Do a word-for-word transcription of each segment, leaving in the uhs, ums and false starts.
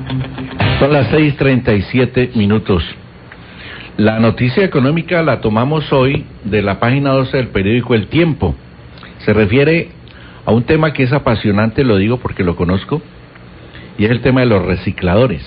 Son las seis treinta y siete minutos. La noticia económica la tomamos hoy de la página doce del periódico El Tiempo. Se refiere a un tema que es apasionante, lo digo porque lo conozco, y es el tema de los recicladores.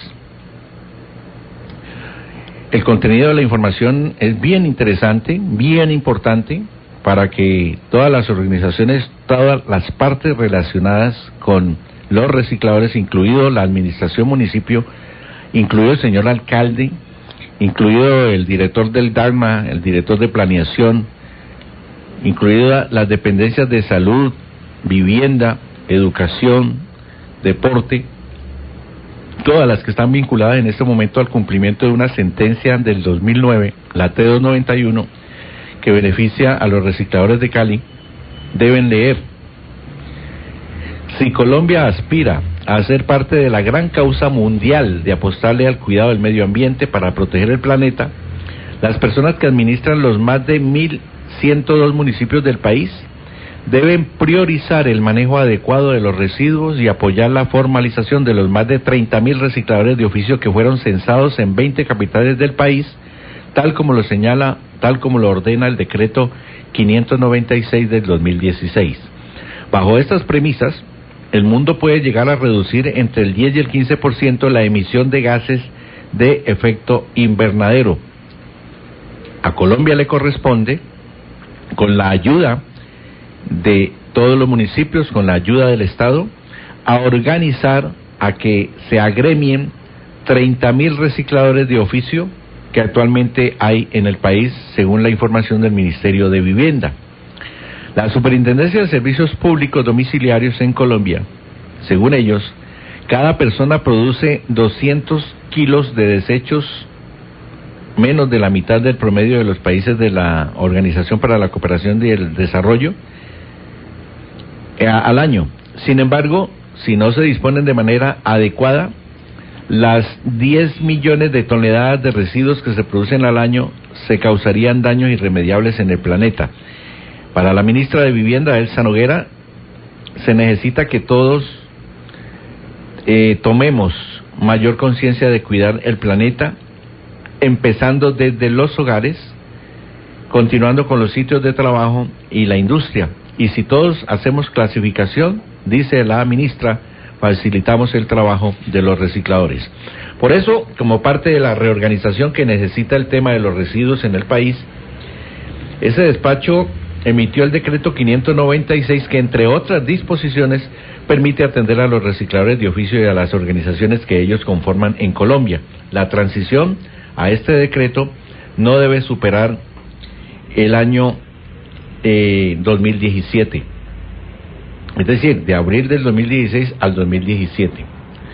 El contenido de la información es bien interesante, bien importante, para que todas las organizaciones, todas las partes relacionadas con los recicladores, incluido la administración municipio, incluido el señor alcalde, incluido el director del Dharma, el director de planeación, incluidas las dependencias de salud, vivienda, educación, deporte, todas las que están vinculadas en este momento al cumplimiento de una sentencia del dos mil nueve, la T doscientos noventa y uno, que beneficia a los recicladores de Cali, deben leer. Si Colombia aspira a ser parte de la gran causa mundial de apostarle al cuidado del medio ambiente para proteger el planeta, las personas que administran los más de mil ciento dos municipios del país deben priorizar el manejo adecuado de los residuos y apoyar la formalización de los más de treinta mil recicladores de oficio que fueron censados en veinte capitales del país, tal como lo señala, tal como lo ordena el decreto quinientos noventa y seis del dos mil dieciséis. Bajo estas premisas, el mundo puede llegar a reducir entre el diez y el quince por ciento la emisión de gases de efecto invernadero. A Colombia le corresponde, con la ayuda de todos los municipios, con la ayuda del Estado, a organizar a que se agremien treinta mil recicladores de oficio que actualmente hay en el país, según la información del Ministerio de Vivienda. La Superintendencia de Servicios Públicos Domiciliarios en Colombia, según ellos, cada persona produce doscientos kilos de desechos, menos de la mitad del promedio de los países de la Organización para la Cooperación y el Desarrollo, eh, al año. Sin embargo, si no se disponen de manera adecuada, las diez millones de toneladas de residuos que se producen al año se causarían daños irremediables en el planeta. Para la ministra de Vivienda, Elsa Noguera, se necesita que todos eh, tomemos mayor conciencia de cuidar el planeta, empezando desde los hogares, continuando con los sitios de trabajo y la industria. Y si todos hacemos clasificación, dice la ministra, facilitamos el trabajo de los recicladores. Por eso, como parte de la reorganización que necesita el tema de los residuos en el país, ese despacho emitió el decreto quinientos noventa y seis que, entre otras disposiciones, permite atender a los recicladores de oficio y a las organizaciones que ellos conforman en Colombia. La transición a este decreto no debe superar el año eh, dos mil diecisiete, es decir, de abril del dos mil dieciséis al dos mil diecisiete.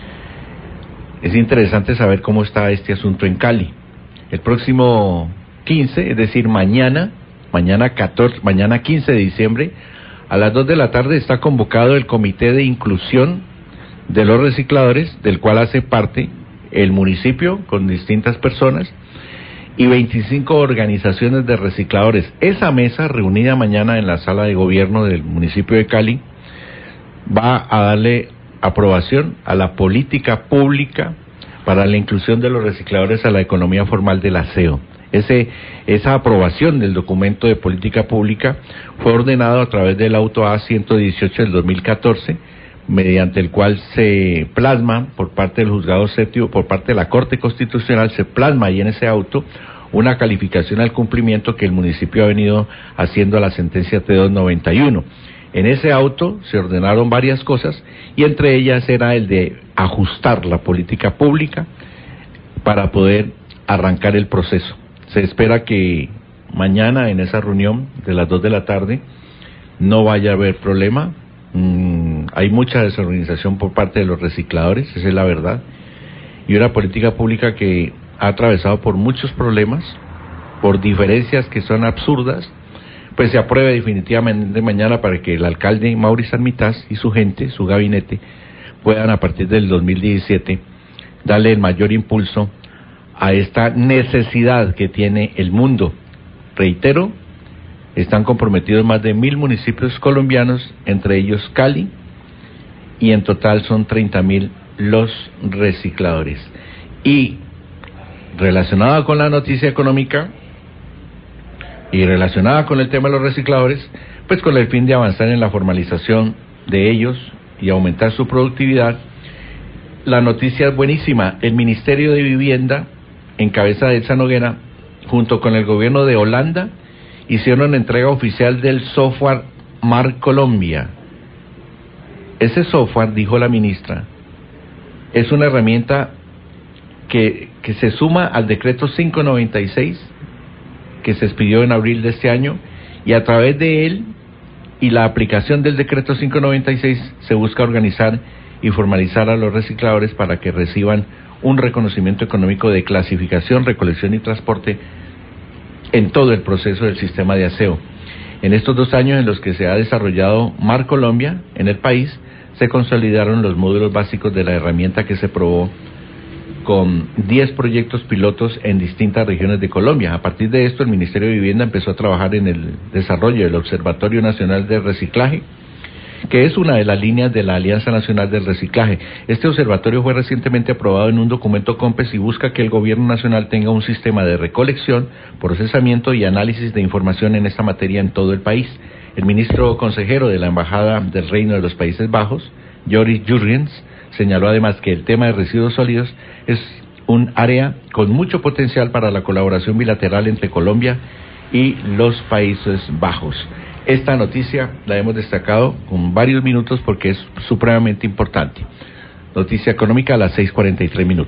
Es interesante saber cómo está este asunto en Cali. El próximo quince, es decir, mañana, Mañana catorce, mañana quince de diciembre, a las dos de la tarde está convocado el Comité de Inclusión de los Recicladores, del cual hace parte el municipio con distintas personas y veinticinco organizaciones de recicladores. Esa mesa, reunida mañana en la sala de gobierno del municipio de Cali, va a darle aprobación a la política pública para la inclusión de los recicladores a la economía formal del aseo. Ese, esa aprobación del documento de política pública fue ordenado a través del auto A ciento dieciocho del dos mil catorce, mediante el cual se plasma por parte del juzgado séptimo, por parte de la Corte Constitucional, se plasma ahí en ese auto una calificación al cumplimiento que el municipio ha venido haciendo a la sentencia T doscientos noventa y uno. En ese auto se ordenaron varias cosas y entre ellas era el de ajustar la política pública para poder arrancar el proceso. Se espera que mañana en esa reunión de las dos de la tarde no vaya a haber problema. Mm, hay mucha desorganización por parte de los recicladores, esa es la verdad, y una política pública que ha atravesado por muchos problemas, por diferencias que son absurdas, pues se apruebe definitivamente mañana para que el alcalde Mauricio Armitaz y su gente, su gabinete, puedan a partir del dos mil diecisiete darle el mayor impulso a esta necesidad que tiene el mundo. Reitero, están comprometidos más de mil municipios colombianos, entre ellos Cali, y en total son treinta mil los recicladores. Y relacionada con la noticia económica y relacionada con el tema de los recicladores, pues con el fin de avanzar en la formalización de ellos y aumentar su productividad, la noticia es buenísima. El Ministerio de Vivienda, en cabeza de Elsa Noguera, junto con el gobierno de Holanda, hicieron entrega oficial del software Mar Colombia. Ese software, dijo la ministra, es una herramienta que, que se suma al decreto quinientos noventa y seis, que se expidió en abril de este año, y a través de él y la aplicación del decreto quinientos noventa y seis se busca organizar y formalizar a los recicladores para que reciban un reconocimiento económico de clasificación, recolección y transporte en todo el proceso del sistema de aseo. En estos dos años en los que se ha desarrollado Mar Colombia en el país, se consolidaron los módulos básicos de la herramienta, que se probó con diez proyectos pilotos en distintas regiones de Colombia. A partir de esto, el Ministerio de Vivienda empezó a trabajar en el desarrollo del Observatorio Nacional de Reciclaje, que es una de las líneas de la Alianza Nacional del Reciclaje. Este observatorio fue recientemente aprobado en un documento COMPES y busca que el gobierno nacional tenga un sistema de recolección, procesamiento y análisis de información en esta materia en todo el país. El ministro consejero de la Embajada del Reino de los Países Bajos, Joris Jurgens, señaló además que el tema de residuos sólidos es un área con mucho potencial para la colaboración bilateral entre Colombia y los Países Bajos. Esta noticia la hemos destacado con varios minutos porque es supremamente importante. Noticia económica a las seis cuarenta y tres minutos.